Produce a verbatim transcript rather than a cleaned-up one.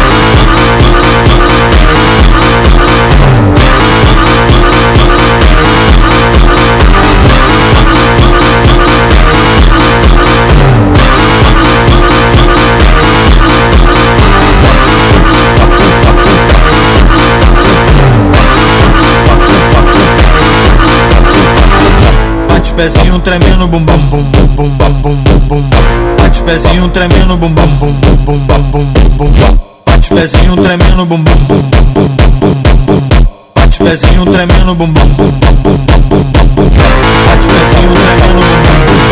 Pezinho tremendo, bum bum bum bum bum bum bum bum bum. Bate pezinho tremendo, bum bum bum bum bum bum bum bum bum. Bate pezinho tremendo, bum bum bum bum bum bum bum bum. Bate pezinho tremendo, bum bum bum bum bum bum bum bum. Bate pezinho tremendo, bum bum bum.